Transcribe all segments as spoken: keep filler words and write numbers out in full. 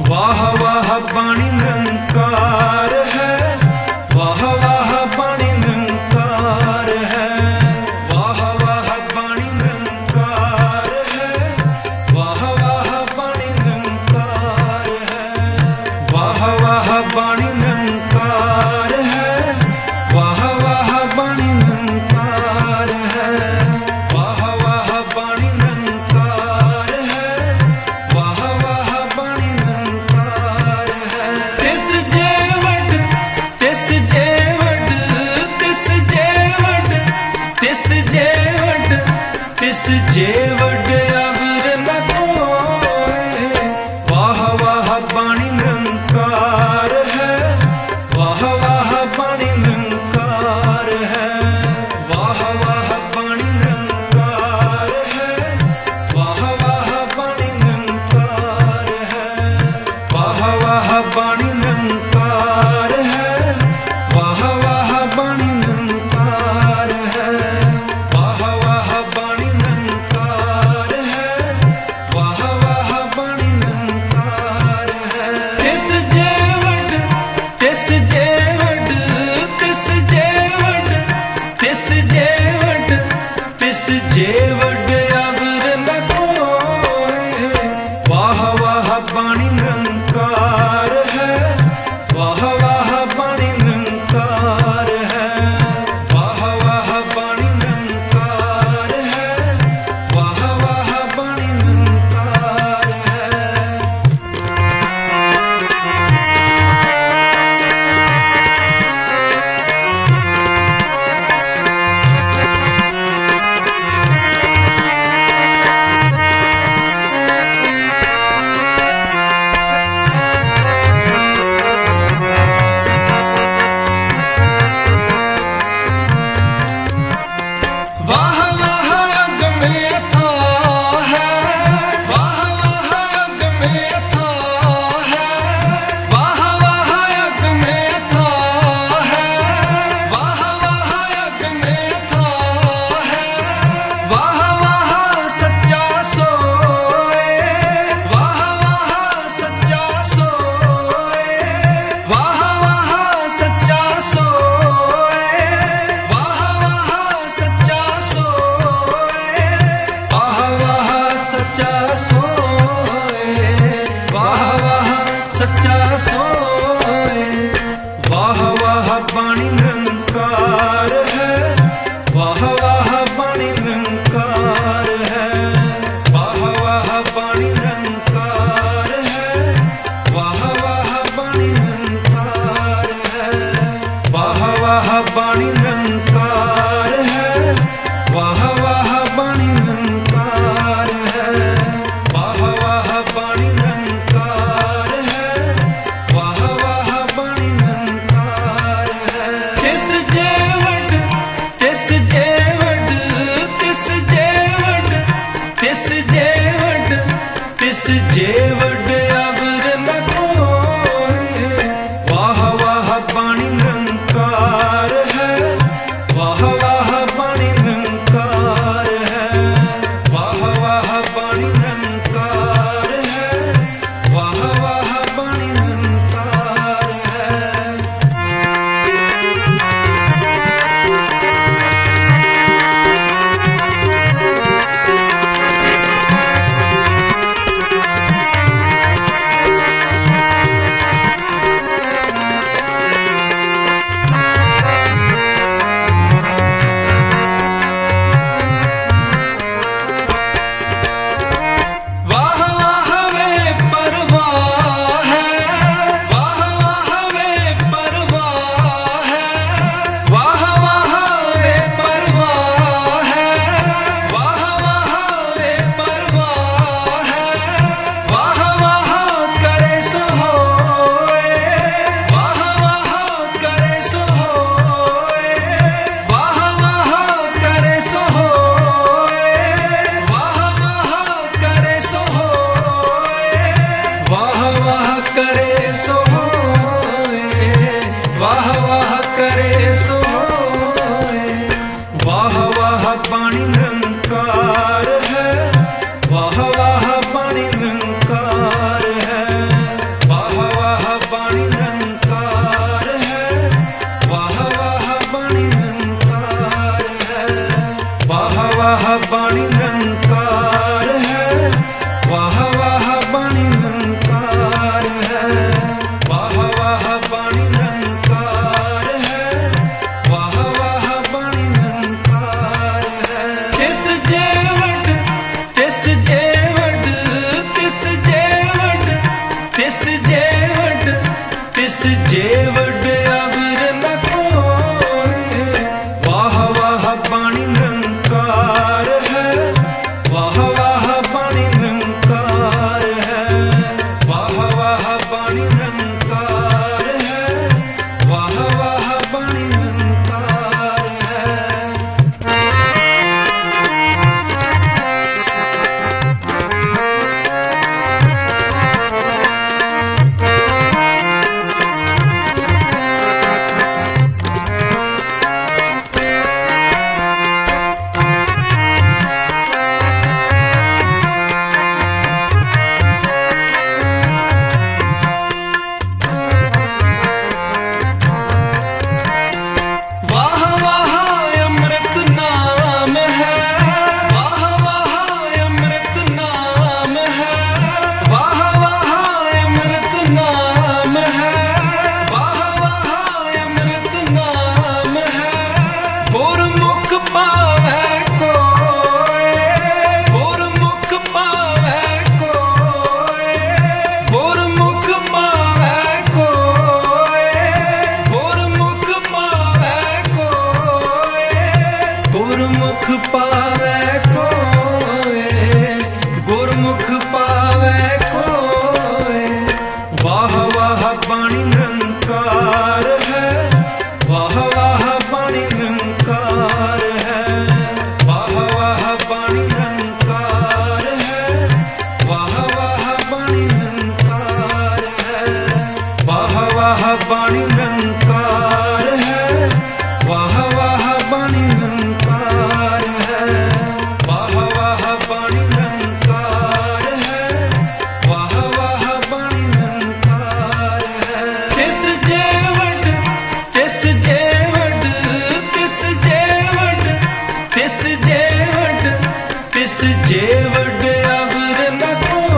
वाह वाह बाणी निरंकार है, वाह वाह बाणी निरंकार है, वाह वाह बाणी निरंकार है, वाह वाह बाणी निरंकार है, वाह वाह बाणी निरंकार है, वाह वाह बाणी निरंकार है, वाह वाह बाणी निरंकार है, वाह वाह बाणी निरंकार है। तिस जेवट तिस जेवट तिस जेवट तिस जेवट तिस जेवट अबर न कोय। वाह वाह बाणी निरंकार है, वाह वाह बाणी निरंकार है, वाह वाह बाणी निरंकार है, वाह वाह बाणी निरंकार है, वाह वाह बाणी निरंकार है, वाह वाह बाणी निरंकार है, वाह वाह बाणी निरंकार है, वाह वाह बाणी निरंकार है। तिस जेवट तिस जेवट तिस जेवट तिस जेवट तिस जेवट अबर न कोय। वाह वाह बाणी निरंकार है, वाह वाह बाणी निरंकार है, वाह वाह बाणी निरंकार है, वाह वाह बाणी निरंकार है। वाह वाह अग में अथाह है, वाह वाह अग में अथाह है, वाह वाह अग में अथाह है, वाह वाह अग में अथाह है, वाह वाह सच्चा सोए, वाह वाह सच्चा सोए, वाह वाह सच्चा सोए, वाह वाह सच्चा सोए, वाह वाह सच्चा सोए, वाह वाह सच्चा सोए। वाह वाह बाणी निरंकार है, वाह वाह बाणी निरंकार है, वाह वाह बाणी निरंकार है, वाह वाह बाणी निरंकार है, वाह वाह बाणी निरंकार है, वाह वाह बाणी निरंकार है, वाह वाह बाणी निरंकार है, वाह वाह बाणी निरंकार है। तिस जेवट तिस जेवट तिस जेवट तिस जेवट तिस जेवट अबर न कोय। वाह वाह बाणी निरंकार है, वाह वाह बाणी निरंकार है, वाह वाह बाणी निरंकार है, वाह वाह बाणी निरंकार है। तिस जे वड तिस जे वड अवर न कोय। वाह वाह बाणी निरंकार है, वाह वाह बाणी निरंकार है, वाह वाह बाणी निरंकार है, वाह वाह बाणी निरंकार है। गुरमुख पावै कोय, गुरमुख पावै कोय। वाह वाह बाणी निरंकार है, वाह वाह बाणी निरंकार है, वाह वाह बाणी निरंकार है, वाह वाह बाणी निरंकार है, वाह वाह बाणी निरंकार है, वाह वाह बाणी निरंकार है, वाह वाह बाणी निरंकार है, वाह वाह बाणी निरंकार है। तिस जे वड तिस जे वड तिस जे वड तिस जे वड तिस जे वड अवर न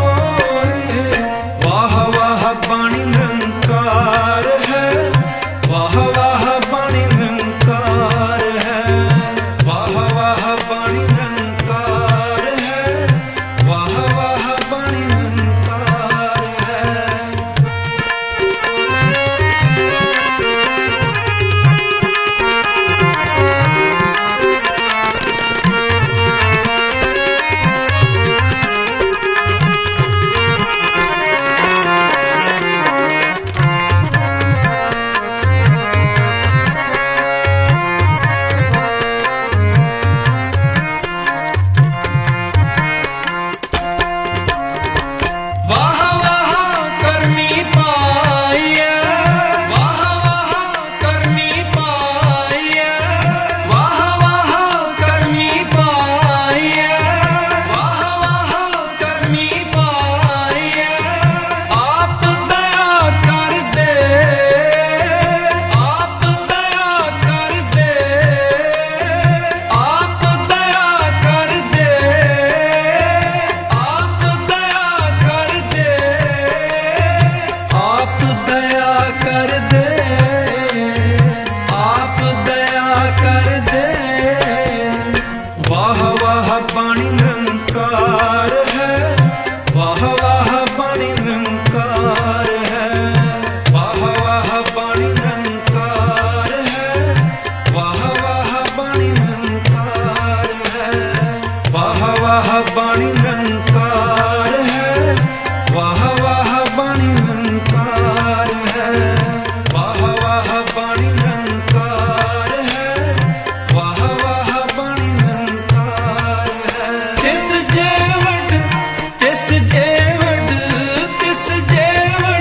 कोय। वाह वाह बाणी निरंकार है, वाह वाह बाणी निरंकार है, वाह वाह बाणी निरंकार है, वाह वाह बाणी निरंकार है। वाह वाह करमी पाइया, वाह वाह करमी पाइया, वाह वाह करमी पाइया, वाह वाह करमी पाइया। आप दया कर दे, आप दया कर दे, आप दया कर दे, आप दया कर दे, आप दया कर दे, आप दया कर दे। वाह वाह बाणी निरंकार है, वाह वाह बाणी निरंकार है, वाह वाह बाणी निरंकार है, वाह वाह बाणी निरंकार है, वाह वाह बाणी निरंकार है, वाह वाह बाणी निरंकार है, वाह वाह बाणी निरंकार है, वाह वाह बाणी निरंकार है। तिस जे वड तिस जे वड तिस जे वड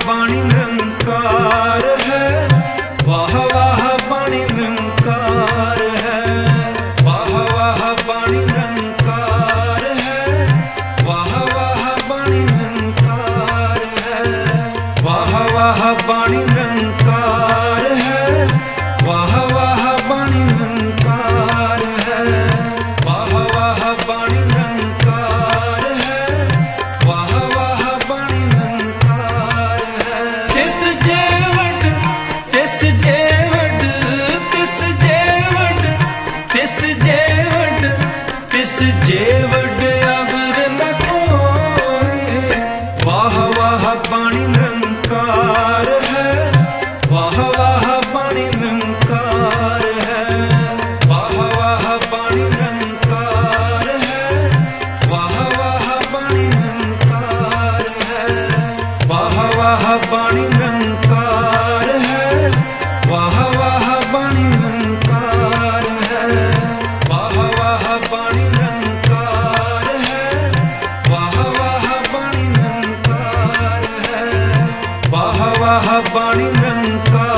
बाणी निरंकार है, वाह वाह बाणी निरंकार है, वाह वाह बाणी निरंकार है, वाह वाह बाणी निरंकार है, वाह वाह बाणी निरंकार है, वाह वाह बाणी निरंकार है, वाह वाह बाणी निरंकार है, वाह वाह बाणी निरंकार है। तिस जेवट तिस जेवट तिस जेवट तिस जेवट तिस जेवट अबर न कोई, वाह वाह बाणी निरंकार है, वाह वाह बाणी निरंकार है, वाह वाह बाणी निरंकार है, वाह वाह बाणी निरंकार है, वाह वाह बाणी निरंकार है, वाह वाह बाणी निरंकार है, वाह वाह बाणी निरंकार है, वाह वाह बाणी निरंकार है, वाह वाह बाणी निरंकार।